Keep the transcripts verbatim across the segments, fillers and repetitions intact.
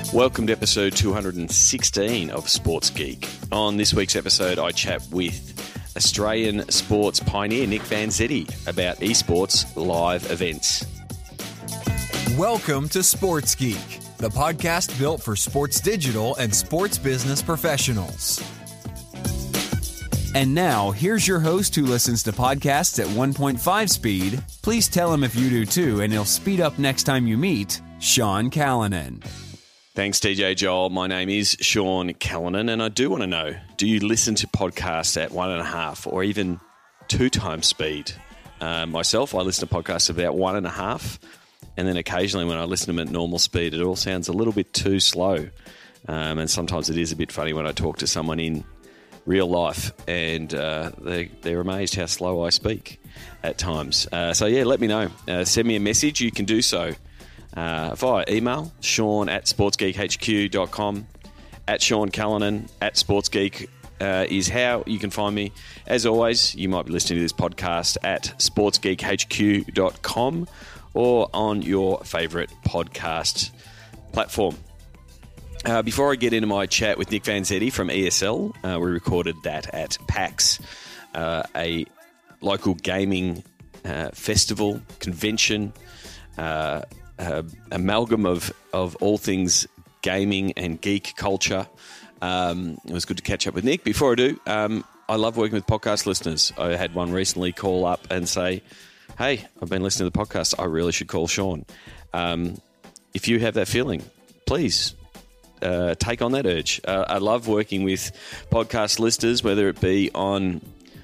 Welcome to episode two hundred sixteen of Sports Geek. On this week's episode, I chat with Australian sports pioneer Nick Vanzetti about esports live events. Welcome to Sports Geek, the podcast built for sports digital and sports business professionals. And now, here's your host who listens to podcasts at one point five speed. Please tell him if you do too, and he'll speed up next time you meet, Sean Callanan. Thanks, D J Joel. My name is Sean Callanan, and I do want to know, do you listen to podcasts at one and a half or even two times speed? Uh, myself, I listen to podcasts about one and a half, and then occasionally when I listen to them at normal speed, it all sounds a little bit too slow. Um, and sometimes it is a bit funny when I talk to someone in real life, and uh, they, they're amazed how slow I speak at times. Uh, so, yeah, let me know. Uh, send me a message. You can do so Uh, via email, Sean at sportsgeekhq dot com, at Sean Callanan, at sportsgeek uh, is how you can find me. As always, you might be listening to this podcast at sportsgeekhq dot com or on your favourite podcast platform. Uh, before I get into my chat with Nick Vanzetti from E S L, uh, we recorded that at PAX, uh, a local gaming uh, festival, convention, uh, Uh, amalgam of, of all things gaming and geek culture. Um, it was good to catch up with Nick. Before I do, um, I love working with podcast listeners. I had one recently call up and say, hey, I've been listening to the podcast. I really should call Sean. Um, if you have that feeling, please uh, take on that urge. Uh, I love working with podcast listeners, whether it be on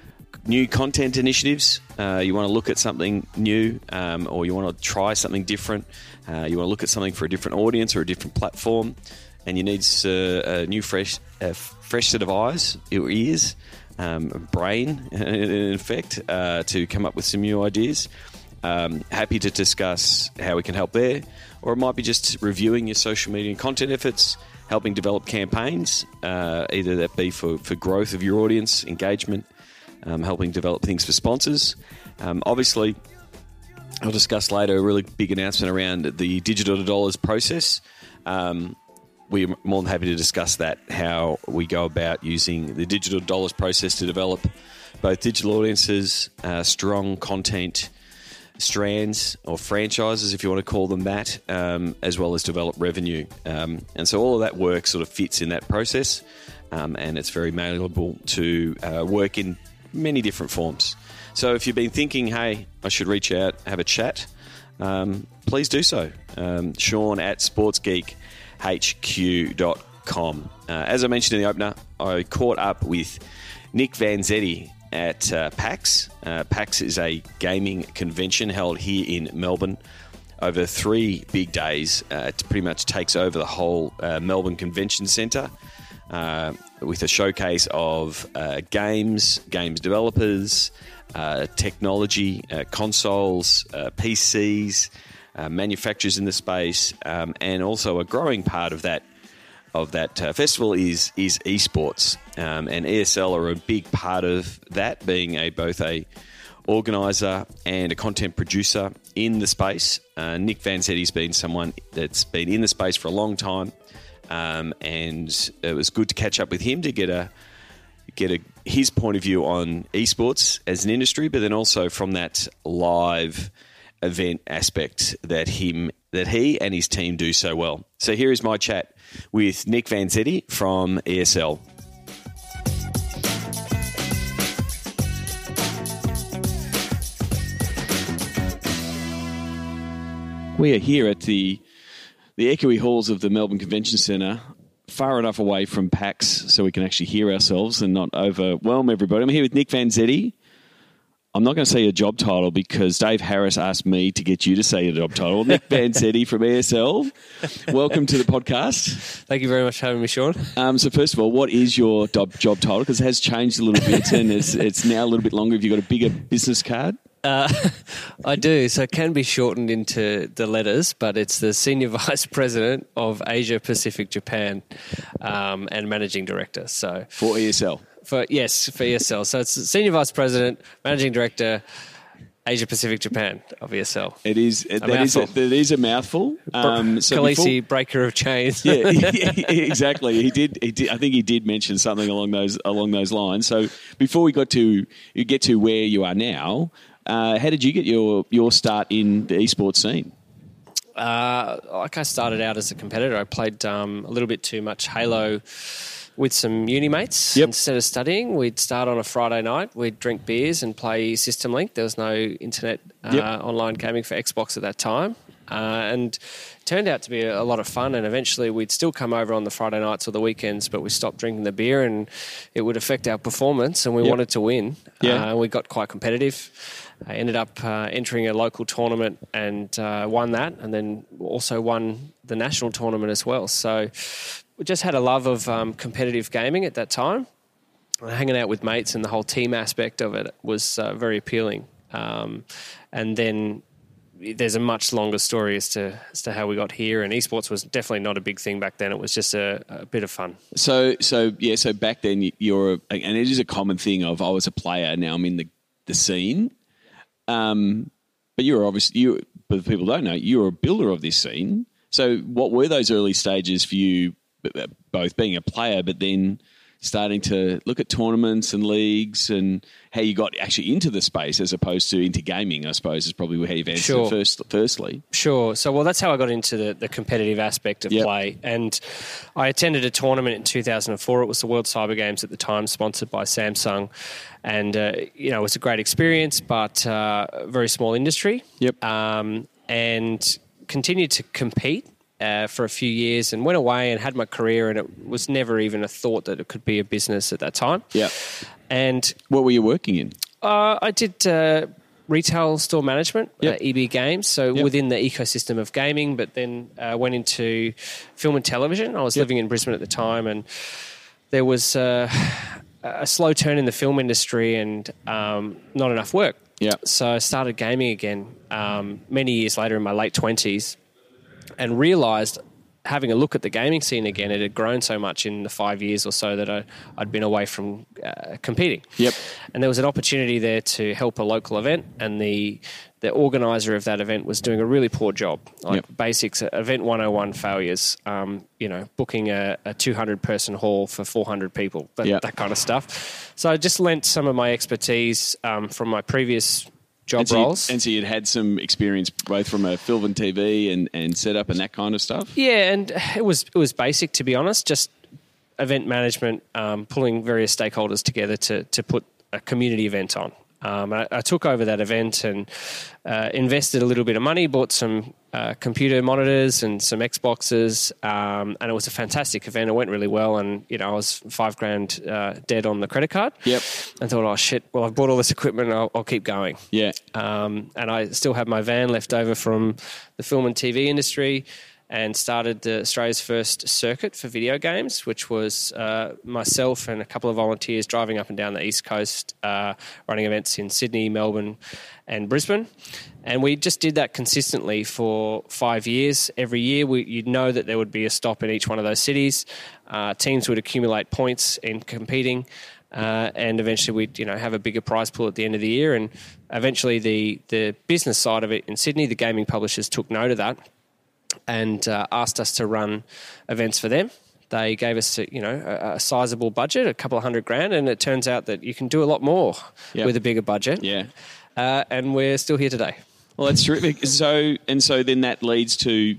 new content initiatives, uh, you want to look at something new, um, or you want to try something different, uh, you want to look at something for a different audience or a different platform, and you need uh, a new fresh a fresh set of eyes or ears, um, brain, in effect, uh, to come up with some new ideas. Um, happy to discuss how we can help there, or it might be just reviewing your social media and content efforts, helping develop campaigns, uh, either that be for, for growth of your audience, engagement, Um, helping develop things for sponsors. Um, obviously, I'll discuss later a really big announcement around the digital to dollars process. Um, we're more than happy to discuss that, how we go about using the digital dollars process to develop both digital audiences, uh, strong content strands or franchises, if you want to call them that, um, as well as develop revenue. Um, and so all of that work sort of fits in that process, um, and it's very malleable to uh, work in many different forms. So if you've been thinking, hey, I should reach out, have a chat, um, please do so. Um, Sean at sportsgeek h q dot com. Uh, as I mentioned in the opener, I caught up with Nick Vanzetti at uh, PAX. Uh, PAX is a gaming convention held here in Melbourne over three big days. Uh, it pretty much takes over the whole uh, Melbourne Convention Centre. Uh, with a showcase of uh, games, games developers, uh, technology, uh, consoles, uh, P Cs, uh, manufacturers in the space, um, and also a growing part of that of that uh, festival is is esports, um, and E S L are a big part of that, being a both a organizer and a content producer in the space. Uh, Nick Vanzetti's been someone that's been in the space for a long time. Um, and it was good to catch up with him to get a get a his point of view on esports as an industry, but then also from that live event aspect that him that he and his team do so well. So here is my chat with Nick Vanzetti from E S L. We are here at the the echoey halls of the Melbourne Convention Centre, far enough away from PAX so we can actually hear ourselves and not overwhelm everybody. I'm here with Nick Vanzetti. I'm not going to say your job title because Dave Harris asked me to get you to say your job title. Nick Vanzetti from E S L. Welcome to the podcast. Thank you very much for having me, Sean. Um, so first of all, what is your job, job title? Because it has changed a little bit and it's, it's now a little bit longer. Have you got a bigger business card? Uh, I do. So it can be shortened into the letters, but it's the Senior Vice President of Asia Pacific Japan um, and Managing Director. So For E S L? For Yes, for E S L. So it's Senior Vice President, Managing Director, Asia Pacific Japan of E S L. It is A that is a, mouthful. that is a mouthful. Um, so Khaleesi, before- breaker of chains. yeah, exactly. He did. He did. I think he did mention something along those along those lines. So before we got to you get to where you are now, uh, how did you get your your start in the esports scene? Uh, like I started out as a competitor. I played um, a little bit too much Halo with some uni mates. Yep. Instead of studying, we'd start on a Friday night. We'd drink beers and play System Link. There was no internet uh, Yep. online gaming for Xbox at that time. Uh, and it turned out to be a, a lot of fun. And eventually we'd still come over on the Friday nights or the weekends, but we stopped drinking the beer and it would affect our performance and we Yep. wanted to win. Yeah. Uh, we got quite competitive. I ended up uh, entering a local tournament and uh, won that, and then also won the national tournament as well. So we just had a love of um, competitive gaming at that time. And hanging out with mates and the whole team aspect of it was uh, very appealing. Um, and then there's a much longer story as to as to how we got here. And esports was definitely not a big thing back then. It was just a, a bit of fun. So so yeah. So back then you're a, and it is a common thing of I was a player. Now I'm in the the scene. Um, but you're obviously you. But people don't know you're a builder of this scene. So what were those early stages for you? Both being a player, but then starting to look at tournaments and leagues, and how you got actually into the space as opposed to into gaming, I suppose, is probably how you've answered Sure. it first. Firstly, Sure. So, well, that's how I got into the, the competitive aspect of Yep. play. And I attended a tournament in two thousand four. It was the World Cyber Games at the time, sponsored by Samsung. And, uh, you know, it was a great experience, but uh, a very small industry. Yep. Um, and continued to compete uh, for a few years and went away and had my career. And it was never even a thought that it could be a business at that time. yeah. And What were you working in? uh, I did uh, retail store management, Yep. uh, E B Games, so Yep. within the ecosystem of gaming, but then uh, went into film and television. I was Yep. living in Brisbane at the time, and there was uh, a slow turn in the film industry and um, not enough work. Yeah. So I started gaming again um, many years later in my late twenties and realised, having a look at the gaming scene again, it had grown so much in the five years or so that I, I'd been away from uh, competing. Yep. And there was an opportunity there to help a local event, and the the organizer of that event was doing a really poor job. Like Yep. basics, event one oh one failures, um, you know, booking a, a two hundred person hall for four hundred people, that, Yep. that kind of stuff. So I just lent some of my expertise um, from my previous job And so, you, roles. and so you'd had some experience both from a film and T V and, and setup and that kind of stuff? Yeah, and it was it was basic, to be honest, just event management, um, pulling various stakeholders together to to put a community event on. Um, I, I took over that event and uh, invested a little bit of money, bought some uh, computer monitors and some Xboxes, um, and it was a fantastic event. It went really well, and you know I was five grand uh, dead on the credit card. Yep. And thought, oh shit! Well, I've bought all this equipment, I'll, I'll keep going. Yeah. Um, and I still have my van left over from the film and T V industry, and started the Australia's first circuit for video games, which was uh, myself and a couple of volunteers driving up and down the East Coast, uh, running events in Sydney, Melbourne and Brisbane. And we just did that consistently for five years. Every year we, you'd know that there would be a stop in each one of those cities. Uh, teams would accumulate points in competing. Uh, and eventually we'd you know have a bigger prize pool at the end of the year. And eventually the, the business side of it in Sydney, the gaming publishers took note of that and uh, asked us to run events for them. They gave us, you know, a, a sizable budget, a couple of hundred grand, and it turns out that you can do a lot more Yep. with a bigger budget. Yeah. Uh, and we're still here today. Well, that's terrific. So, and so then that leads to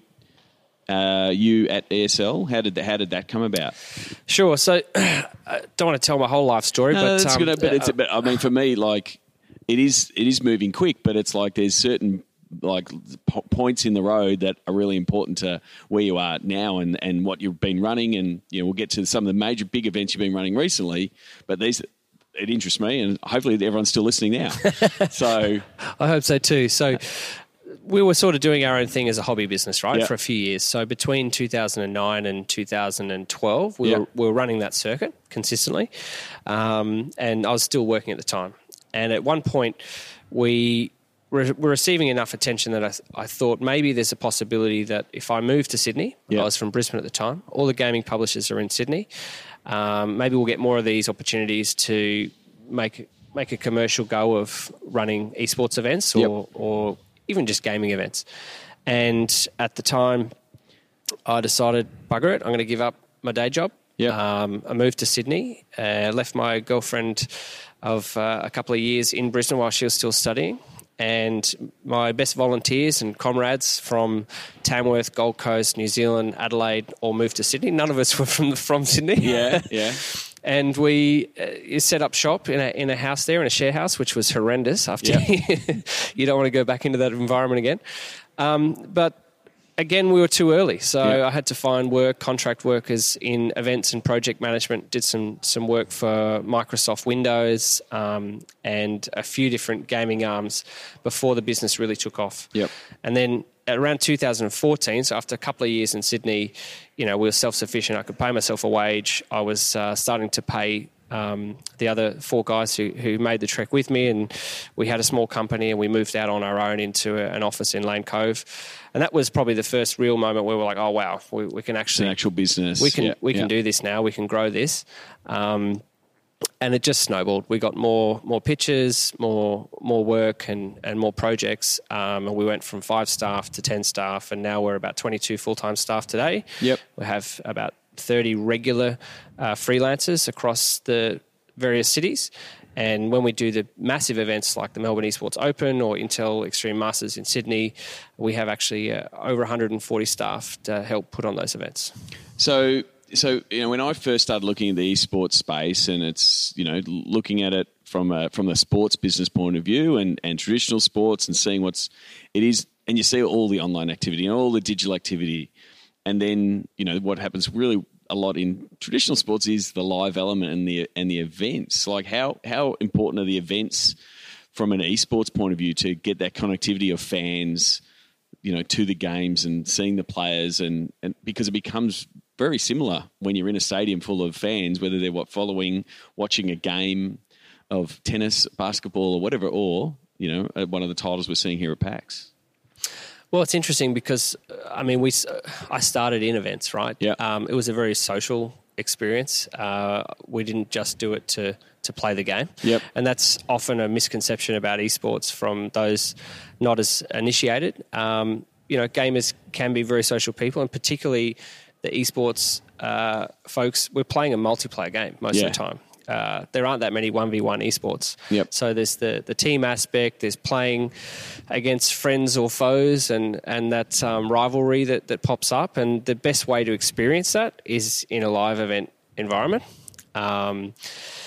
uh, you at E S L. How did that, how did that come about? Sure. So I don't want to tell my whole life story, No, but, that's um, gonna, but it's. uh, But I mean, for me, like it is. It is moving quick, but it's like there's certain like po- points in the road that are really important to where you are now and, and what you've been running. And you know, we'll get to some of the major big events you've been running recently. But these, it interests me, and hopefully everyone's still listening now. So I hope so too. So we were sort of doing our own thing as a hobby business, right, Yeah. for a few years. So between two thousand nine and two thousand twelve, we, Yeah. were, we were running that circuit consistently. Um, and I was still working at the time. And at one point, we were, were receiving enough attention that I, I thought maybe there's a possibility that if I moved to Sydney, Yeah. I was from Brisbane at the time, all the gaming publishers are in Sydney, um, maybe we'll get more of these opportunities to make make a commercial go of running esports events or, Yep. or even just gaming events. And at the time, I decided, bugger it, I'm going to give up my day job. Yep. Um, I moved to Sydney, uh, left my girlfriend of uh, a couple of years in Brisbane while she was still studying. And my best volunteers and comrades from Tamworth, Gold Coast, New Zealand, Adelaide all moved to Sydney. None of us were from from Sydney. Yeah, yeah. And we uh, set up shop in a in a house there, in a share house, which was horrendous. After Yeah. you don't want to go back into that environment again. Um, but again, we were too early, so Yeah. I had to find work, contract workers in events and project management. Did some some work for Microsoft Windows um, and a few different gaming arms before the business really took off. Yep. And then around two thousand fourteen, so after a couple of years in Sydney, you know, we were self-sufficient. I could pay myself a wage. I was uh, starting to pay um, the other four guys who, who made the trek with me, and we had a small company, and we moved out on our own into a, an office in Lane Cove. And that was probably the first real moment where we're like, oh, wow, we, we can It's actually... an actual business. We can Yeah, we can yeah. do this now. We can grow this. Um, and it just snowballed. We got more more pitches, more more work, and, and more projects. Um, and we went from five staff to ten staff, and now we're about twenty-two full-time staff today. Yep. We have about thirty regular uh, freelancers across the various cities. And when we do the massive events like the Melbourne Esports Open or Intel Extreme Masters in Sydney, we have actually uh, over one hundred forty staff to help put on those events. So, so you know, when I first started looking at the esports space, and it's you know looking at it from a from the sports business point of view, and, and traditional sports, and seeing what's it is, and you see all the online activity and all the digital activity, and then you know what happens really a lot in traditional sports is the live element and the and the events. Like how how important are the events from an esports point of view to get that connectivity of fans, you know, to the games and seeing the players, and, and because it becomes very similar when you're in a stadium full of fans, whether they're what following, watching a game of tennis, basketball, or whatever, or you know, one of the titles we're seeing here at PAX. Well, it's interesting because, I mean, we I started in events, right? Yeah. Um, it was a very social experience. Uh, we didn't just do it to to play the game. Yep. And that's often a misconception about esports from those not as initiated. Um, you know, gamers can be very social people, and particularly the esports uh, folks, we're playing a multiplayer game most Yeah. of the time. Uh, there aren't that many one v one esports. Yep. So there's the, the team aspect, there's playing against friends or foes, and, and that um, rivalry that, that pops up. And the best way to experience that is in a live event environment. Um,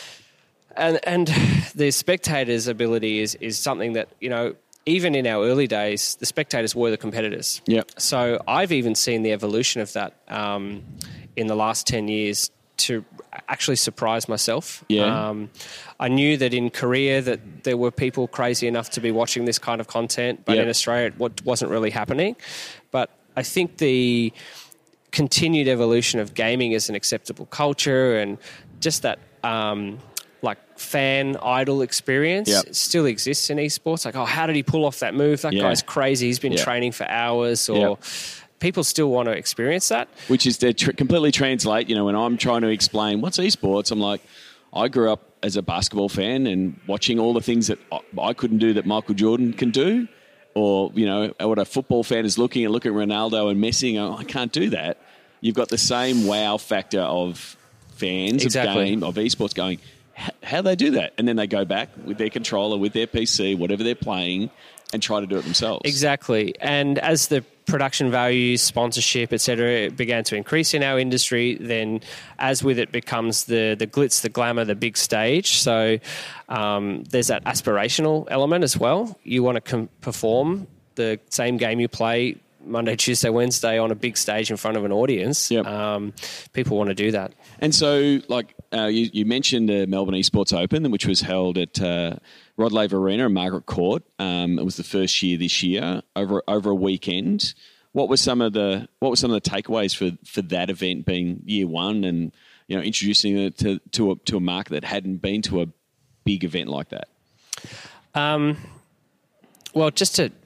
and and the spectators' ability is, is something that, you know, even in our early days, the spectators were the competitors. Yep. So I've even seen the evolution of that um, in the last ten years to actually surprise myself. Yeah. Um, I knew that in Korea that there were people crazy enough to be watching this kind of content, but Yep. in Australia it wasn't really happening. But I think the continued evolution of gaming as an acceptable culture and just that um, like fan idol experience Yep. still exists in esports. Like, oh, how did he pull off that move? That Yeah. guy's crazy. He's been Yeah. training for hours. Or Yep. people still want to experience that. Which is to tr- completely translate, you know, when I'm trying to explain what's esports, I'm like, I grew up as a basketball fan and watching all the things that I, I couldn't do that Michael Jordan can do, or, you know, what a football fan is looking at, looking at Ronaldo and Messi and going, I can't do that. You've got the same wow factor of fans Exactly. of game, of esports going, how they do that? And then they go back with their controller, with their P C, whatever they're playing, and try to do it themselves. Exactly. And as the production values, sponsorship, et cetera, began to increase in our industry, then as with it becomes the the glitz, the glamour, the big stage. So um, there's that aspirational element as well. You want to com- perform the same game you play Monday, Tuesday, Wednesday on a big stage in front of an audience. Yep. Um, people want to do that. And so, like, uh, you, you mentioned the Melbourne Esports Open, which was held at uh, Rod Laver Arena and Margaret Court. Um, it was the first year this year, over over a weekend. What were some of the what were some of the takeaways for, for that event being year one, and you know introducing it to to a, to a market that hadn't been to a big event like that? Um, well, just to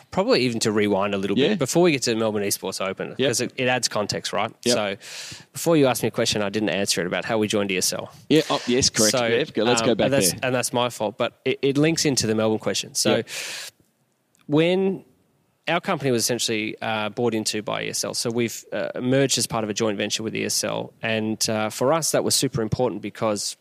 probably even to rewind a little Yeah. bit before we get to the Melbourne Esports Open, because it, it adds context, right? Yep. So before you asked me a question, I didn't answer it about how we joined E S L. Yeah. Oh, yes, correct. So, yeah, go- let's um, go back and that's, there. And that's my fault, but it, it links into the Melbourne question. So Yep. when our company was essentially uh, bought into by E S L, so we've uh, merged as part of a joint venture with E S L, and uh, for us that was super important because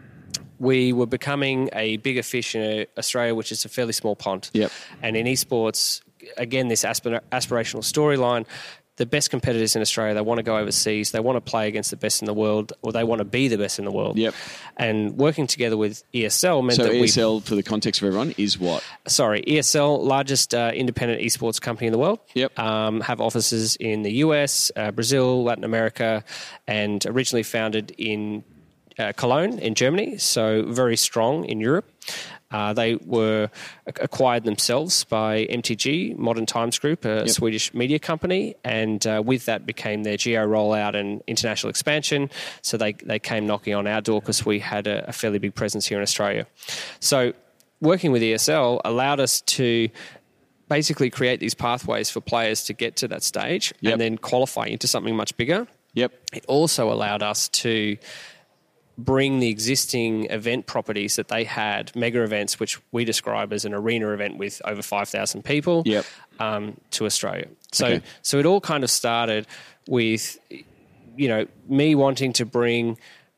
we were becoming a bigger fish in Australia, which is a fairly small pond. Yep. And in esports, again, this aspir- aspirational storyline, the best competitors in Australia, they want to go overseas, they want to play against the best in the world, or they want to be the best in the world. Yep. And working together with E S L meant So that E S L, we... for the context of everyone, is what? Sorry, E S L, largest uh, independent esports company in the world. Yep. Um, have offices in the U S, uh, Brazil, Latin America, and originally founded in Uh, Cologne in Germany, so very strong in Europe. Uh, they were acquired themselves by M T G, Modern Times Group, a Yep. Swedish media company, and uh, with that became their geo rollout and international expansion. So they, they came knocking on our door because we had a, a fairly big presence here in Australia. So working with E S L allowed us to basically create these pathways for players to get to that stage Yep. and then qualify into something much bigger. Yep. It also allowed us to bring the existing event properties that they had, mega events, which we describe as an arena event with over five thousand people, Yep. um, to Australia. So, Okay. so it all kind of started with, you know, me wanting to bring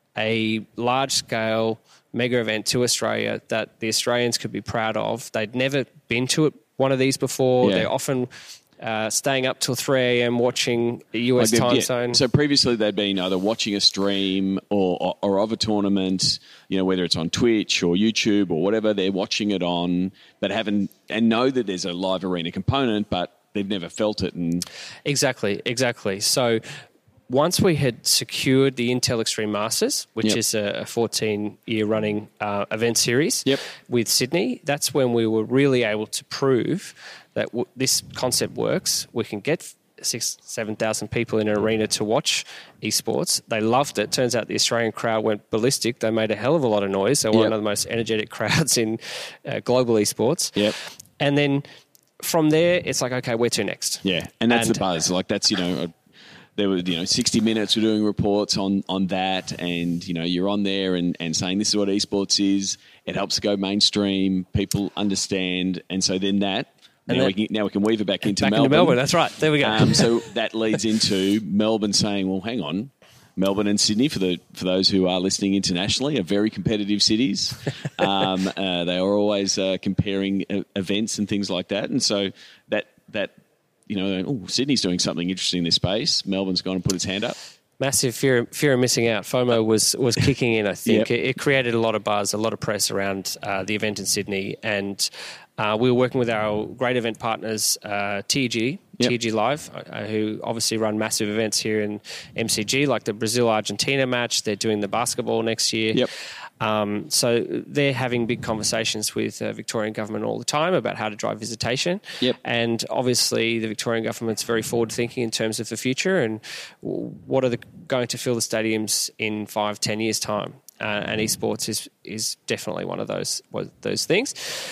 a large-scale mega event to Australia that the Australians could be proud of. They'd never been to it, one of these before. Yeah. They're often uh, staying up till three a.m. watching a U S Like they've- time yeah. zone. So previously they'd been either watching a stream or, or, or of a tournament, you know, whether it's on Twitch or YouTube or whatever, they're watching it on, but haven't, and know that there's a live arena component, but they've never felt it. And Exactly, exactly. So once we had secured the Intel Extreme Masters, which Yep. is a fourteen-year running uh, event series Yep. with Sydney, that's when we were really able to prove that w- this concept works. We can get six, seven thousand people in an arena to watch esports. They loved it. Turns out the Australian crowd went ballistic. They made a hell of a lot of noise. They were Yep. one of the most energetic crowds in uh, global esports. Yep. And then from there, it's like, okay, where to next? yeah, and that's And- the buzz. Like that's, you know, a, there were, you know, sixty minutes we're doing reports on, on that, and, you know, you're on there and, and saying this is what esports is. It helps to go mainstream. People understand. And so then that, And now, that- we can, now we can weave it back into Back Melbourne. into Melbourne, that's right. There we go. Um, so that leads into Melbourne saying, well, hang on, Melbourne and Sydney, for the for those who are listening internationally, are very competitive cities. Um, uh, they are always uh, comparing uh, events and things like that. And so that, that you know, oh, Sydney's doing something interesting in this space. Melbourne's gone and put its hand up. Massive fear, fear of missing out. FOMO was was kicking in. I think Yep. it, it created a lot of buzz, a lot of press around uh, the event in Sydney, and uh, we were working with our great event partners, uh, T G, Yep. T G Live, uh, who obviously run massive events here in M C G, like the Brazil Argentina match. They're doing the basketball next year. Yep. Um, so they're having big conversations with uh, Victorian government all the time about how to drive visitation. Yep. And obviously the Victorian government's very forward thinking in terms of the future and w- what are the, going to fill the stadiums in five, ten years time. Uh, and esports is is definitely one of those one of those things.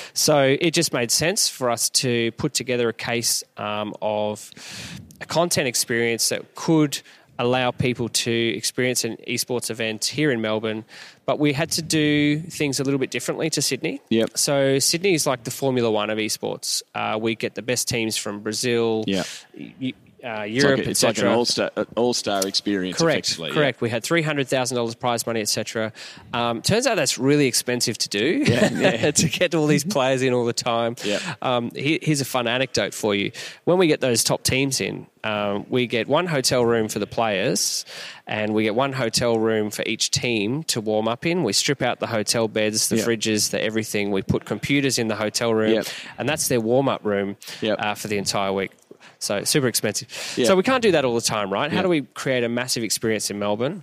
So it just made sense for us to put together a case um, of a content experience that could allow people to experience an esports event here in Melbourne, but we had to do things a little bit differently to Sydney. Yep. So Sydney is like the Formula One of esports. Uh, we get the best teams from Brazil, Yeah. y- uh, It's Europe, like, a- it's et like an cetera. all-star, all-star experience, Correct, effectively. yeah. correct. We had three hundred thousand dollars prize money, et cetera. Um, turns out that's really expensive to do, Yeah, yeah. to get all these players in all the time. Yeah. Um, here, here's a fun anecdote for you. When we get those top teams in, um, we get one hotel room for the players and we get one hotel room for each team to warm up in. We strip out the hotel beds, the Yep. fridges, the everything. We put computers in the hotel room Yep. and that's their warm-up room Yep. uh, for the entire week. So super expensive. Yeah. So we can't do that all the time, right? How Yeah. do we create a massive experience in Melbourne?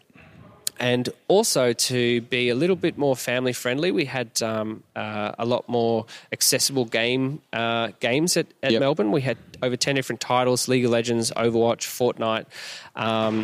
And also to be a little bit more family friendly, we had um, uh, a lot more accessible game uh, games at, at Yep. Melbourne. We had over ten different titles: League of Legends, Overwatch, Fortnite, um,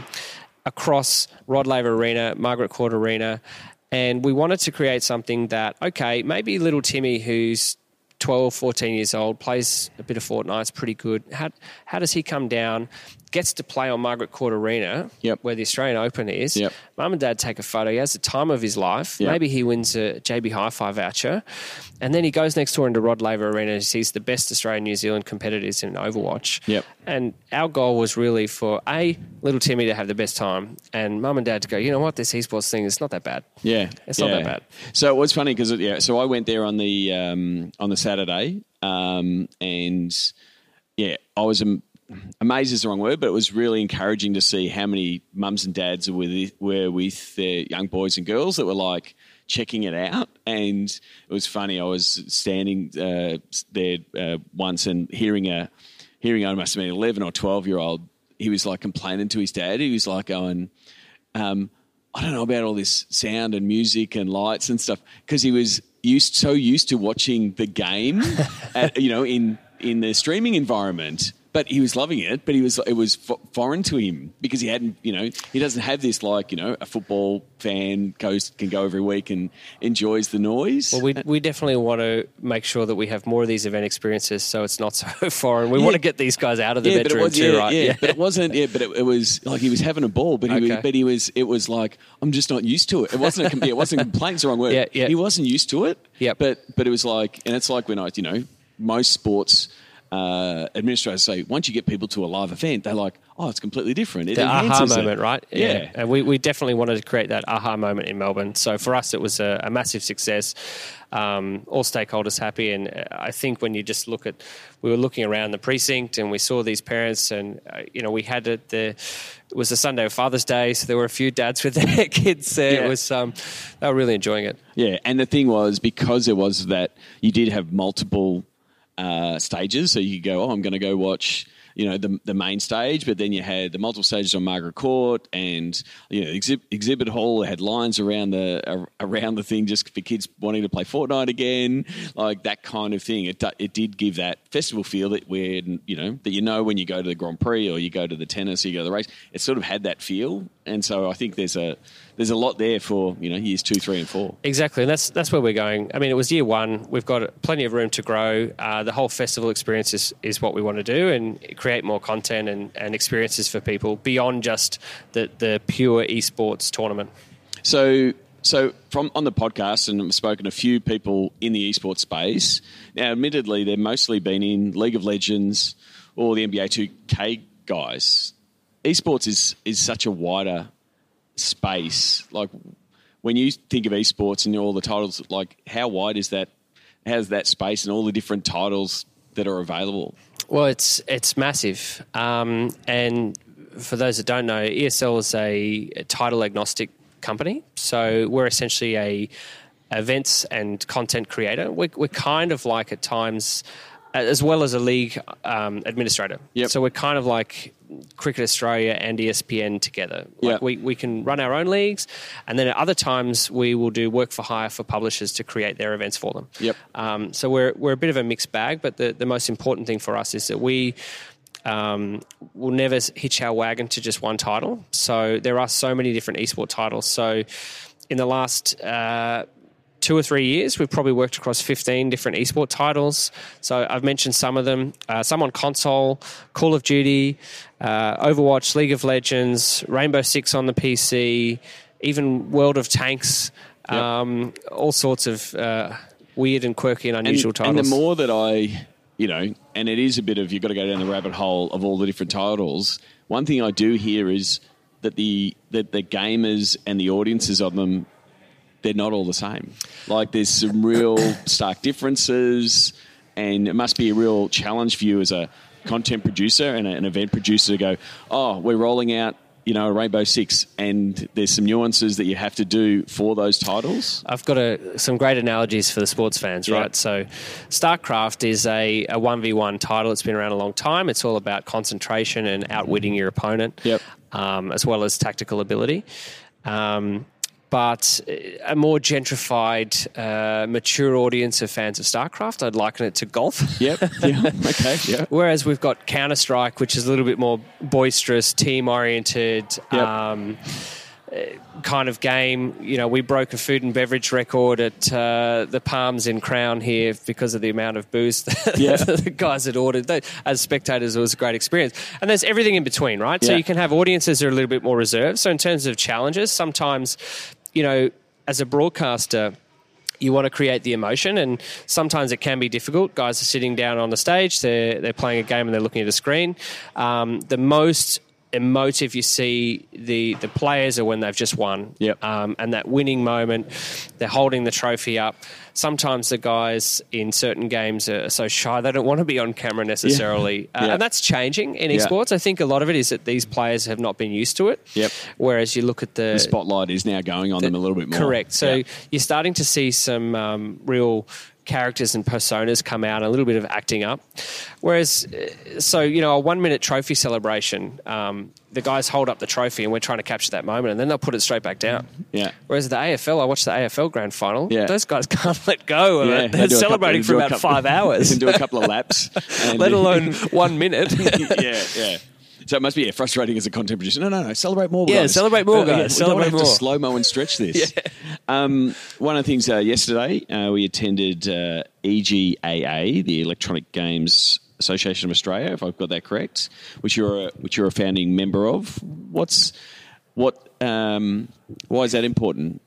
across Rod Laver Arena, Margaret Court Arena, and we wanted to create something that, okay, maybe little Timmy who's twelve, fourteen years old, plays a bit of Fortnite, it's pretty good. How how does he come down, gets to play on Margaret Court Arena, yep. where the Australian Open is? Yep. Mum and Dad take a photo. He has the time of his life. Yep. Maybe he wins a J B Hi-Fi voucher. And then he goes next door into Rod Laver Arena and sees the best Australian New Zealand competitors in Overwatch. Yep. And our goal was really for, A, little Timmy to have the best time, and Mum and Dad to go, you know what, this esports thing is not that bad. Yeah. It's yeah. not that bad. So it was funny because, yeah, so I went there on the um, on the Saturday um, and, yeah, I was am- amazed is the wrong word, but it was really encouraging to see how many mums and dads were with, were with their young boys and girls that were like checking it out. And it was funny. I was standing uh, there uh, once and hearing a, hearing I must have been eleven or twelve year old. He was like complaining to his dad. He was like going, um, I don't know about all this sound and music and lights and stuff, because he was used so used to watching the game, at, you know, in in the streaming environment. But he was loving it, but he was it was f- foreign to him because he hadn't, you know, he doesn't have this like, you know, a football fan goes can go every week and enjoys the noise. Well, we we definitely want to make sure that we have more of these event experiences, so it's not so foreign. We yeah. want to get these guys out of the yeah, bedroom but it was, too, yeah, right? Yeah, yeah, but it wasn't. Yeah, but it, it was like he was having a ball, but he okay. was, but he was. It was like I'm just not used to it. It wasn't. A, it wasn't complaints. The wrong word. Yeah, yeah. He wasn't used to it. Yeah, but but it was like, and it's like when I, you know, most sports. Uh, administrators say once you get people to a live event, they're like, oh, it's completely different. It the aha moment, it. right? Yeah. yeah. And we, we definitely wanted to create that aha moment in Melbourne. So for us, it was a, a massive success. Um, all stakeholders happy. And I think when you just look at, we were looking around the precinct and we saw these parents and, uh, you know, we had it the, it was a Sunday of Father's Day. So there were a few dads with their kids there. Yeah. It was, um, they were really enjoying it. Yeah. And the thing was, because there was that, you did have multiple Uh, stages, so you could go, oh, I'm going to go watch, you know, the the main stage, but then you had the multiple stages on Margaret Court and, you know, exhibit, exhibit hall. They had lines around the uh, around the thing just for kids wanting to play Fortnite again, like that kind of thing. It it did give that festival feel that where, you know, that you know when you go to the Grand Prix or you go to the tennis, or you go to the race, it sort of had that feel. And so I think there's a there's a lot there for, you know, years two, three, and four. Exactly, and that's that's where we're going. I mean, it was year one. We've got plenty of room to grow. Uh, the whole festival experience is, is what we want to do, and create more content and, and experiences for people beyond just the, the pure esports tournament. So, so from on the podcast, and I've spoken to a few people in the esports space. Now, admittedly, they've mostly been in League of Legends or the N B A two K guys. Esports is is such a wider space. Like, when you think of esports and all the titles, like, how wide is that? How's that space and all the different titles that are available? Well, it's it's massive. Um, and for those that don't know, E S L is a, a title agnostic company. So we're essentially a events and content creator. We're, we're kind of like at times, as well as a league um, administrator. Yep. So we're kind of like Cricket Australia and E S P N together. Like yep. we, we can run our own leagues, and then at other times we will do work for hire for publishers to create their events for them. Yep. Um, so we're we're a bit of a mixed bag, but the, the most important thing for us is that we um, will never hitch our wagon to just one title. So there are so many different esport titles. So in the last uh, two or three years, we've probably worked across fifteen different esport titles. So I've mentioned some of them. Uh, some on console, Call of Duty, uh, Overwatch, League of Legends, Rainbow Six on the P C, even World of Tanks, yep. um, all sorts of uh, weird and quirky and unusual and, titles. And the more that I, you know, and it is a bit of, you've got to go down the rabbit hole of all the different titles. One thing I do hear is that the that the gamers and the audiences of them, they're not all the same. Like, there's some real stark differences, and it must be a real challenge for you as a content producer and an event producer to go, oh, we're rolling out, you know, Rainbow Six, and there's some nuances that you have to do for those titles. I've got a, some great analogies for the sports fans, yeah. right? So StarCraft is a, a one v one title. It's been around a long time. It's all about concentration and outwitting your opponent, yep. um, as well as tactical ability. Um, but a more gentrified, uh, mature audience of fans of StarCraft, I'd liken it to golf. Yep. Yeah. Okay. Yeah. Whereas we've got Counter-Strike, which is a little bit more boisterous, team-oriented, yep. um, kind of game. You know, we broke a food and beverage record at uh, the Palms in Crown here because of the amount of booze that Yeah. the guys had ordered. They, as spectators, it was a great experience. And there's everything in between, right? So Yeah. you can have audiences that are a little bit more reserved. So in terms of challenges, sometimes, you know, as a broadcaster, you want to create the emotion, and sometimes it can be difficult. Guys are sitting down on the stage, they're, they're playing a game and they're looking at a screen. Um, the most emotive you see the the players are when they've just won. Yep. Um, and that winning moment, they're holding the trophy up. Sometimes the guys in certain games are so shy they don't want to be on camera necessarily. Yeah. Uh, Yeah. And that's changing in Yeah. esports. I think a lot of it is that these players have not been used to it. Yep. Whereas you look at the... The spotlight is now going on them a little bit more. Correct. So Yeah. you're starting to see some um, real characters and personas come out, a little bit of acting up. Whereas, uh, so, you know, a one-minute trophy celebration, um, the guys hold up the trophy and we're trying to capture that moment, and then they'll put it straight back down. Yeah. Whereas the A F L, I watched the A F L Grand Final, Yeah. those guys can't let go of Yeah, it. they They're do a couple- celebrating they for do a about couple- five hours. and do a couple of laps. And let alone one minute. yeah, yeah. So it must be yeah, frustrating as a content producer. No, no, no. Celebrate more, Yeah, guys. celebrate more, Uh, yeah, guys. we don't Celebrate have to more. slow-mo and stretch this. um, one of the things uh, yesterday, uh, we attended uh, E G A A, the Electronic Games Association of Australia, if I've got that correct, which you're a, which you're a founding member of. What's what? Um, why is that important?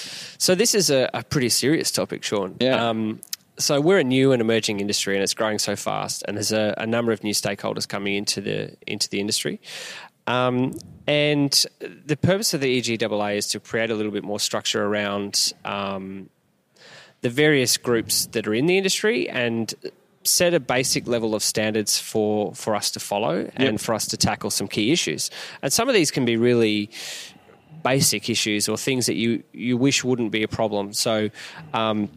So this is a, a pretty serious topic, Sean. Yeah. Um, so we're a new and emerging industry, and it's growing so fast. And there's a, a number of new stakeholders coming into the into the industry. Um, and the purpose of the E G A A is to create a little bit more structure around um, the various groups that are in the industry and set a basic level of standards for, for us to follow and for us to tackle some key issues. And some of these can be really basic issues or things that you, you wish wouldn't be a problem. So um,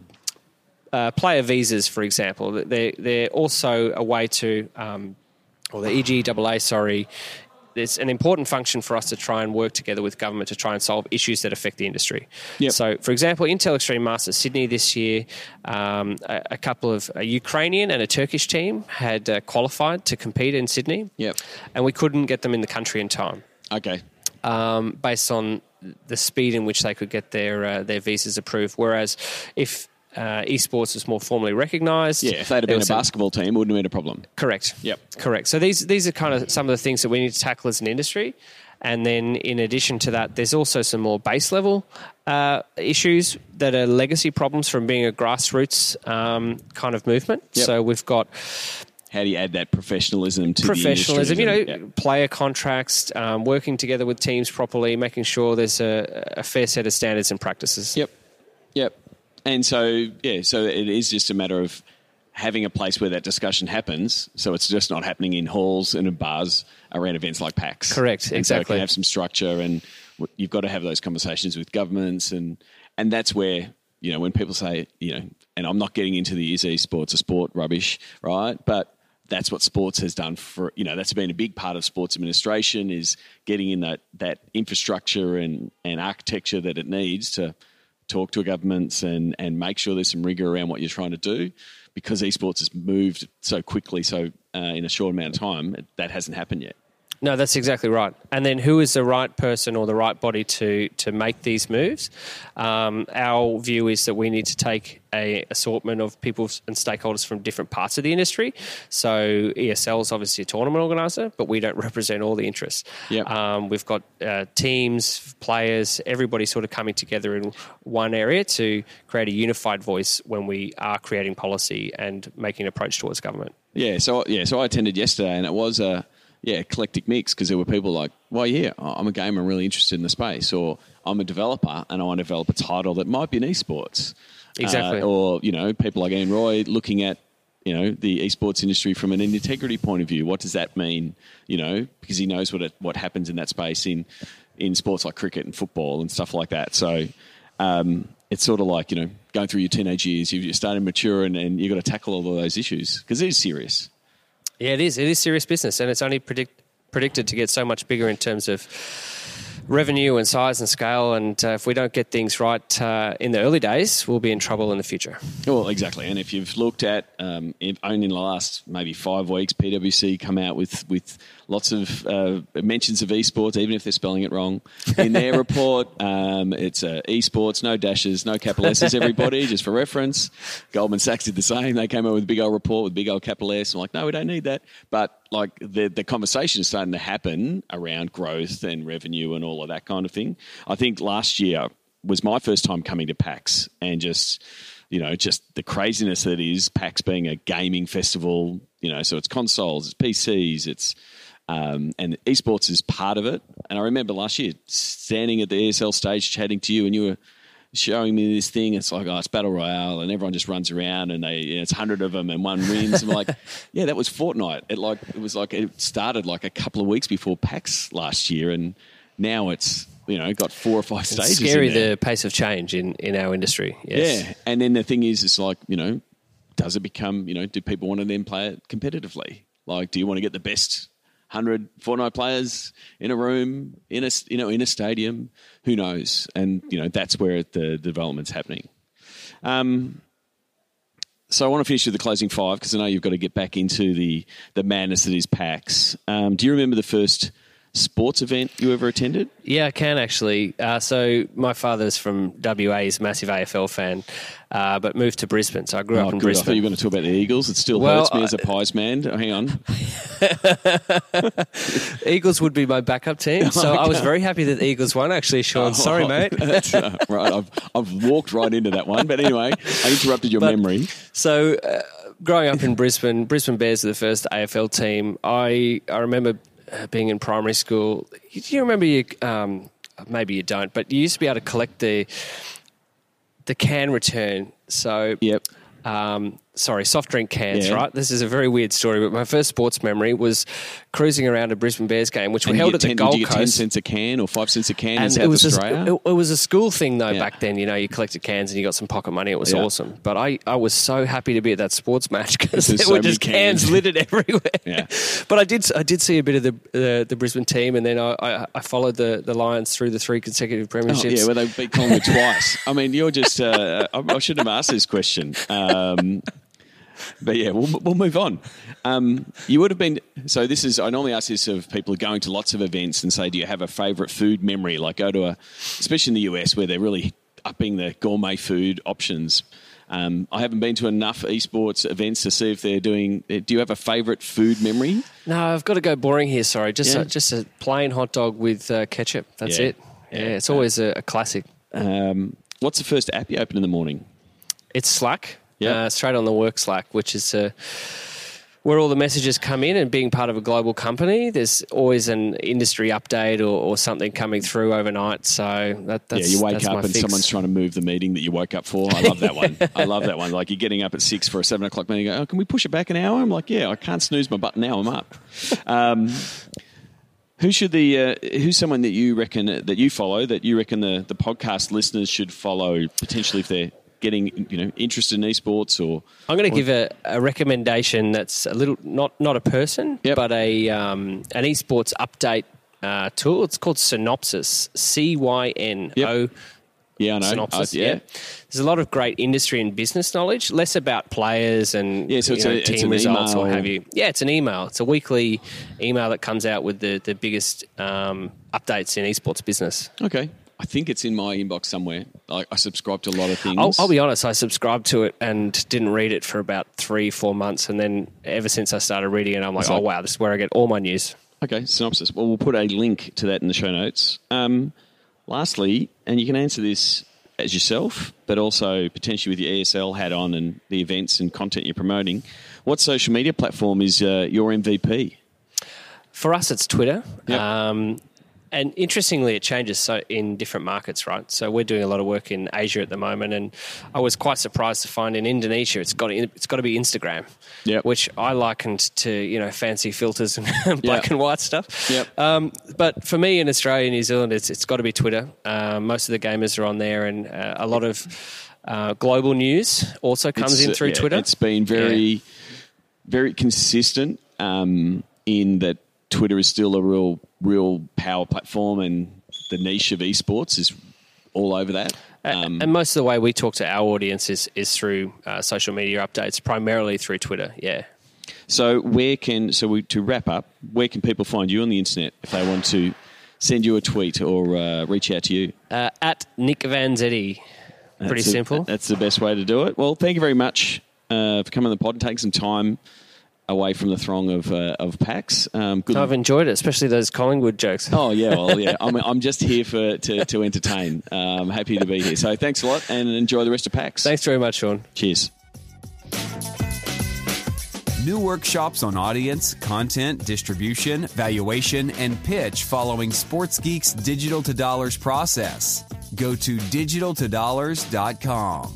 uh, player visas, for example, they're, they're also a way to, um, or the E G A A, sorry, there's an important function for us to try and work together with government to try and solve issues that affect the industry. Yep. So, for example, Intel Extreme Masters Sydney this year, um, a, a couple of a Ukrainian and a Turkish team had uh, qualified to compete in Sydney. Yep. And we couldn't get them in the country in time, Okay. um, based on the speed in which they could get their uh, their visas approved. Whereas if uh, esports was more formally recognised, Yeah, if they'd have there been a was a- basketball team, it wouldn't have been a problem. Correct. Yep. Correct. So these these are kind of some of the things that we need to tackle as an industry. And then in addition to that, there's also some more base level uh, issues that are legacy problems from being a grassroots um, kind of movement. Yep. So we've got How do you add that professionalism to professionalism, the you know, industry? Yeah. player contracts, um, working together with teams properly, making sure there's a, a fair set of standards and practices. Yep. Yep. And so, yeah, so it is just a matter of having a place where that discussion happens. So it's just not happening in halls and in bars around events like PAX. Correct, And so it exactly. can have some structure, and w- you've got to have those conversations with governments. And, and that's where, you know, when people say, you know, and I'm not getting into the is esports a sport rubbish, right? But that's what sports has done for, you know, that's been a big part of sports administration, is getting in that, that infrastructure and, and architecture that it needs to talk to governments and, and make sure there's some rigor around what you're trying to do, because esports has moved so quickly, so uh, in a short amount of time, it, that hasn't happened yet. No, that's exactly right. And then who is the right person or the right body to to make these moves? Um, our view is that we need to take a assortment of people and stakeholders from different parts of the industry. So E S L is obviously a tournament organizer, but we don't represent all the interests. Yep. Um, we've got uh, teams, players, everybody sort of coming together in one area to create a unified voice when we are creating policy and making an approach towards government. Yeah, so yeah, so I attended yesterday, and it was a yeah eclectic mix, because there were people like, well, yeah, I'm a gamer, I'm really interested in the space, or I'm a developer and I want to develop a title that might be in esports. Exactly. Uh, or, you know, people like Ian Roy looking at, you know, the esports industry from an integrity point of view. What does that mean? You know, because he knows what it, what happens in that space in in sports like cricket and football and stuff like that. So um, it's sort of like, you know, going through your teenage years, you're starting to mature, and, and you've got to tackle all of those issues, because it is serious. Yeah, it is. It is serious business, and it's only predict, predicted to get so much bigger in terms of revenue and size and scale. And uh, if we don't get things right uh, in the early days, we'll be in trouble in the future. Well, exactly. And if you've looked at, um, if only in the last maybe five weeks, P W C come out with, with lots of uh, mentions of esports, even if they're spelling it wrong, in their report. Um, it's uh, esports, no dashes, no capital S's, everybody, just for reference. Goldman Sachs did the same. They came out with a big old report with big old capital S. I'm like, no, we don't need that. But like the the conversation is starting to happen around growth and revenue and all of that kind of thing. I think last year was my first time coming to PAX and just, you know, just the craziness that is PAX being a gaming festival, you know, so it's consoles, it's P Cs, it's um, and esports is part of it. And I remember last year standing at the E S L stage chatting to you and you were showing me this thing. It's like, oh, it's Battle Royale and everyone just runs around and they, you know, it's a hundred of them and one wins. And I'm like, yeah, that was Fortnite. It like, it was like, it started like a couple of weeks before PAX last year and now it's, you know, got four or five stages. It's scary in there. the pace of change in, in our industry. Yes. Yeah. And then the thing is, it's like, you know, does it become, you know, do people want to then play it competitively? Like, do you want to get the best hundred Fortnite players in a room, in a, you know, in a stadium? Who knows? And, you know, that's where the development's happening. Um, so I want to finish with the closing five because I know you've got to get back into the, the madness that is PAX. Um, do you remember the first sports event you ever attended? Yeah, I can actually. Uh, so my father's from W A, he's a massive A F L fan, uh, but moved to Brisbane. So I grew oh, up in good. Brisbane. I thought you were going to talk about the Eagles. It still well, hurts me I, as a Pies man. Oh, hang on. Eagles would be my backup team. So I was very happy that the Eagles won, actually, Sean. Oh, Sorry, mate. That's, uh, right, I've, I've walked right into that one. But anyway, I interrupted your but, memory. So uh, growing up in Brisbane, Brisbane Bears are the first A F L team. I, I remember being in primary school. Do you remember you, um, maybe you don't, but you used to be able to collect the the can return. So, yep. Um, sorry, soft drink cans, yeah. right? This is a very weird story, but my first sports memory was cruising around a Brisbane Bears game, which and we held at ten, the Gold did you get Coast. ten cents a can or five cents a can and in South it was Australia? A, it, it was a school thing, though, yeah. back then. You know, you collected cans and you got some pocket money. It was yeah. awesome. But I, I was so happy to be at that sports match because there so were just cans. cans littered everywhere. Yeah. But I did I did see a bit of the uh, the Brisbane team, and then I, I, I followed the, the Lions through the three consecutive premierships. Oh, yeah, well, they beat Collingwood twice. I mean, you're just... Uh, I, I shouldn't have asked this question. Um But yeah, we'll, we'll move on. Um, you would have been... So this is... I normally ask this of people who are going to lots of events and say, do you have a favourite food memory? Like go to a... Especially in the U S where they're really upping the gourmet food options. Um, I haven't been to enough esports events to see if they're doing... Do you have a favourite food memory? No, I've got to go boring here, sorry. Just, yeah. a, just a plain hot dog with uh, ketchup. That's yeah. it. Yeah, yeah, it's always a, a classic. Um, what's the first app you open in the morning? It's Slack. Yeah. Uh, straight on the work Slack, which is uh, where all the messages come in. And being part of a global company, there's always an industry update or, or something coming through overnight. So that, that's yeah, you wake that's up my and fix. someone's trying to move the meeting that you woke up for. I love that one. I love that one. Like you're getting up at six for a seven o'clock meeting. You go, oh, can we push it back an hour? I'm like, yeah, I can't snooze my button now. I'm up. Um, who should the uh, who's someone that you reckon that you follow that you reckon the the podcast listeners should follow potentially if they're getting, you know, interested in esports? Or I'm going to or, give a, a recommendation that's a little not not a person, yep. but a um, an esports update uh, tool. It's called Synopsis, C Y N O. Yeah, I know. Synopsis. Uh, yeah. yeah, there's a lot of great industry and business knowledge. Less about players and yeah, so it's you know, a, team it's an results email. or have you. Yeah, it's an email. It's a weekly email that comes out with the the biggest um, updates in esports business. Okay. I think it's in my inbox somewhere. I, I subscribe to a lot of things. I'll, I'll be honest, I subscribed to it and didn't read it for about three, four months. And then ever since I started reading it, I'm like, like, oh, wow, this is where I get all my news. Okay, Synopsis. Well, we'll put a link to that in the show notes. Um, lastly, and you can answer this as yourself, but also potentially with your E S L hat on and the events and content you're promoting, what social media platform is uh, your M V P? For us, it's Twitter. Yep. Um, And interestingly, it changes so in different markets, right? So we're doing a lot of work in Asia at the moment, and I was quite surprised to find in Indonesia it's got it's got to be Instagram, Yep. which I likened to you know fancy filters and black Yep. and white stuff. Yep. Um, but for me in Australia and New Zealand, it's it's got to be Twitter. Um, most of the gamers are on there, and uh, a lot of uh, global news also comes It's, in uh, through yeah, Twitter. It's been very, Yeah. very consistent um, in that Twitter is still a real, real power platform, and the niche of esports is all over that. Um, and most of the way we talk to our audience is, is through uh, social media updates, primarily through Twitter, yeah. So where can so we, to wrap up, where can people find you on the internet if they want to send you a tweet or uh, reach out to you? Uh, at Nick Vanzetti. Pretty That's a, simple. That's the best way to do it. Well, thank you very much uh, for coming on the pod and taking some time away from the throng of uh, of PAX. Um, good. I've enjoyed it, especially those Collingwood jokes. Oh yeah, well yeah. I'm I'm just here for to, to entertain. I'm happy to be here. So thanks a lot and enjoy the rest of PAX. Thanks very much, Sean. Cheers. New workshops on audience, content, distribution, valuation, and pitch following SportsGeek's Digital to Dollars process. Go to digital to dollars dot com.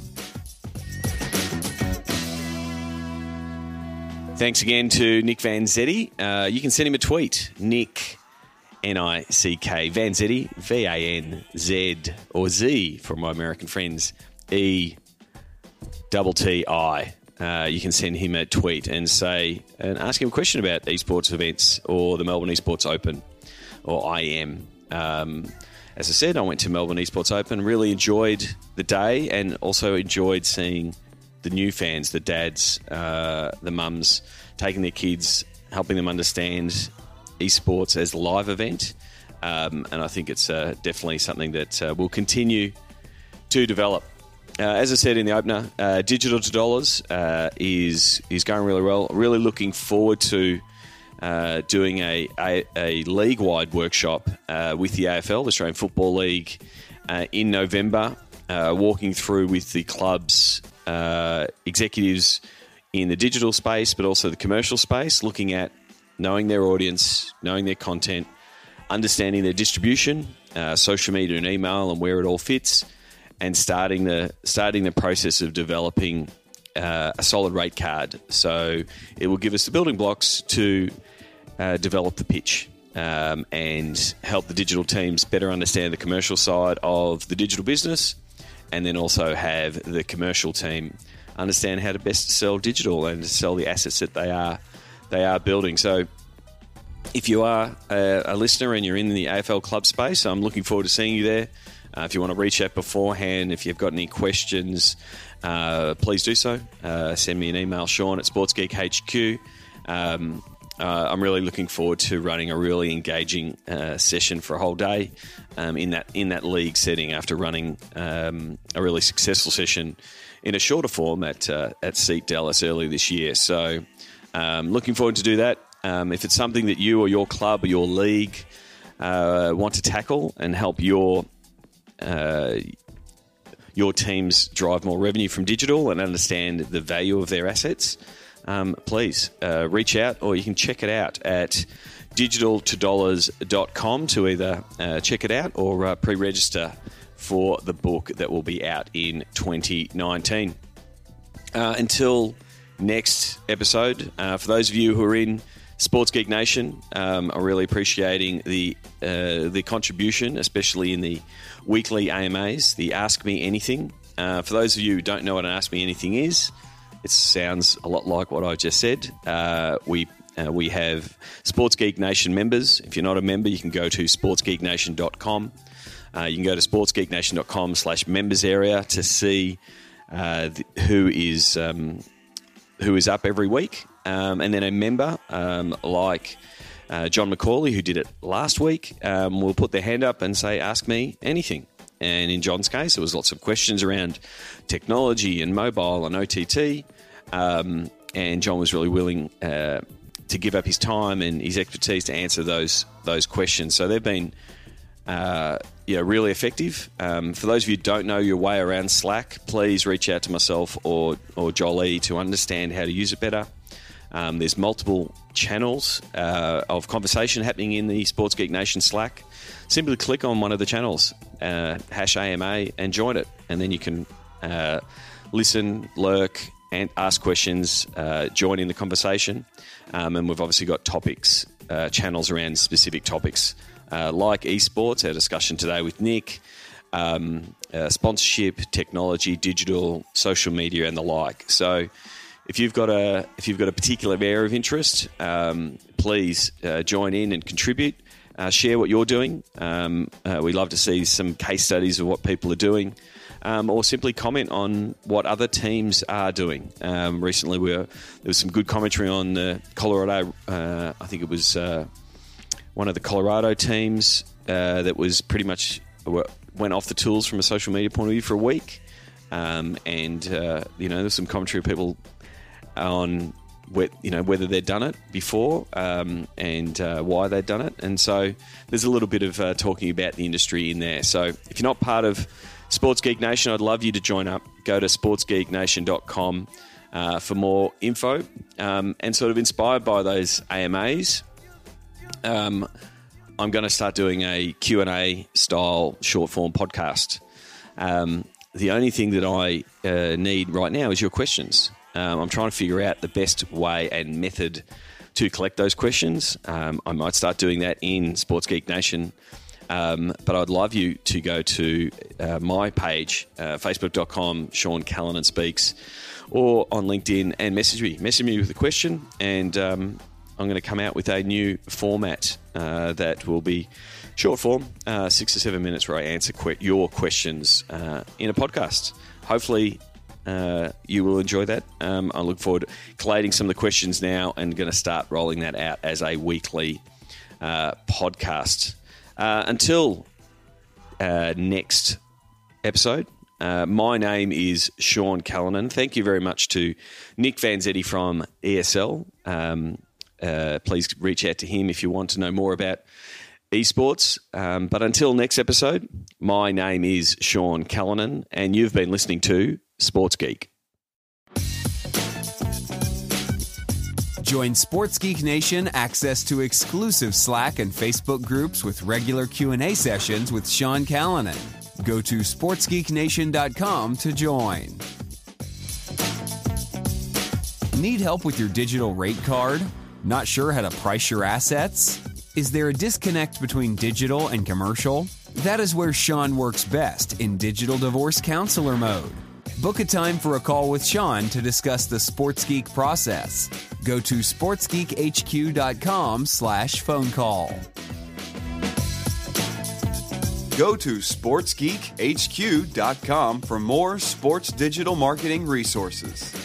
Thanks again to Nick Vanzetti. Uh, you can send him a tweet, Nick, N I C K, Vanzetti, V A N Z, or Z for my American friends, E double T I. Uh, you can send him a tweet and say, and ask him a question about esports events or the Melbourne Esports Open or I M. Um, as I said, I went to Melbourne Esports Open, really enjoyed the day and also enjoyed seeing the new fans, the dads, uh, the mums, taking their kids, helping them understand esports as a live event. Um, and I think it's uh, definitely something that uh, will continue to develop. Uh, as I said in the opener, uh, Digital to Dollars uh, is is going really well. Really looking forward to uh, doing a, a, a league-wide workshop uh, with the A F L, the Australian Football League, uh, in November, uh, walking through with the club's uh, executives in the digital space, but also the commercial space, looking at knowing their audience, knowing their content, understanding their distribution, uh, social media and email, and where it all fits, and starting the starting the process of developing uh, a solid rate card. So it will give us the building blocks to uh, develop the pitch um, and help the digital teams better understand the commercial side of the digital business, and then also have the commercial team understand how to best sell digital and sell the assets that they are they are building. So if you are a, a listener and you're in the A F L club space, I'm looking forward to seeing you there. Uh, if you want to reach out beforehand, if you've got any questions, uh, please do so. Uh, send me an email, Sean at SportsGeek H Q. Um, uh, I'm really looking forward to running a really engaging uh, session for a whole day um, in that in that league setting after running um, a really successful session in a shorter form at uh, at Seat Dallas earlier this year. So um, looking forward to do that. Um, if it's something that you or your club or your league uh, want to tackle and help your uh, your teams drive more revenue from digital and understand the value of their assets, um, please uh, reach out, or you can check it out at digital to dollars dot com to either uh, check it out or uh, pre-register for the book that will be out in twenty nineteen. Uh, until next episode, uh, for those of you who are in Sports Geek Nation, um, I'm really appreciating the uh, the contribution, especially in the weekly A M As, the Ask Me Anything. Uh, for those of you who don't know what an Ask Me Anything is, it sounds a lot like what I just said. Uh, we uh, we have Sports Geek Nation members. If you're not a member, you can go to sports geek nation dot com. Uh, you can go to sports geek nation dot com slash members area to see uh, the, who is um, who is up every week. Um, and then a member um, like uh, John McCauley, who did it last week, um, will put their hand up and say, ask me anything. And in John's case, there was lots of questions around technology and mobile and O T T. Um, and John was really willing uh, to give up his time and his expertise to answer those those questions. So they've been uh, yeah, really effective. Um, for those of you who don't know your way around Slack, please reach out to myself or, or Jolie to understand how to use it better. Um, there's multiple channels uh, of conversation happening in the Sports Geek Nation Slack. Simply click on one of the channels, uh, hash A M A, and join it. And then you can uh, listen, lurk, and ask questions, uh, join in the conversation. Um, and we've obviously got topics, uh, channels around specific topics, uh, like esports, our discussion today with Nick, um, uh, sponsorship, technology, digital, social media, and the like. So If you've got a if you've got a particular area of interest, um, please uh, join in and contribute. Uh, share what you're doing. Um, uh, we love to see some case studies of what people are doing. um, or simply comment on what other teams are doing. Um, recently, we were, there was some good commentary on the Colorado. Uh, I think it was uh, one of the Colorado teams uh, that was pretty much went off the tools from a social media point of view for a week. Um, and, uh, you know, there's some commentary of people on, wh- you know, whether they'd done it before um, and uh, why they'd done it. And so there's a little bit of uh, talking about the industry in there. So if you're not part of Sports Geek Nation, I'd love you to join up. Go to sports geek nation dot com uh, for more info um, and sort of inspired by those A M As. Um, I'm going to start doing a Q and A style short form podcast. Um, The only thing that I uh, need right now is your questions. Um, I'm trying to figure out the best way and method to collect those questions. Um, I might start doing that in Sports Geek Nation, um, but I'd love you to go to uh, my page, uh, facebook dot com, Sean Callanan Speaks, or on LinkedIn and message me. Message me with a question, and um, I'm going to come out with a new format uh, that will be short form, uh, six or seven minutes where I answer que- your questions uh, in a podcast. Hopefully uh, you will enjoy that. Um, I look forward to collating some of the questions now and going to start rolling that out as a weekly uh, podcast. Uh, until uh, next episode, uh, my name is Sean Callanan. Thank you very much to Nick Vanzetti from E S L. Um, uh, please reach out to him if you want to know more about esports. Um, but until next episode, my name is Sean Callanan, and you've been listening to Sports Geek. Join Sports Geek Nation access to exclusive Slack and Facebook groups with regular Q and A sessions with Sean Callanan. Go to sports geek nation dot com to join. Need help with your digital rate card? Not sure how to price your assets? Is there a disconnect between digital and commercial? That is where Sean works best, in digital divorce counselor mode. Book a time for a call with Sean to discuss the Sports Geek process. Go to sports geek h q dot com slash phone call. Go to sports geek h q dot com for more sports digital marketing resources.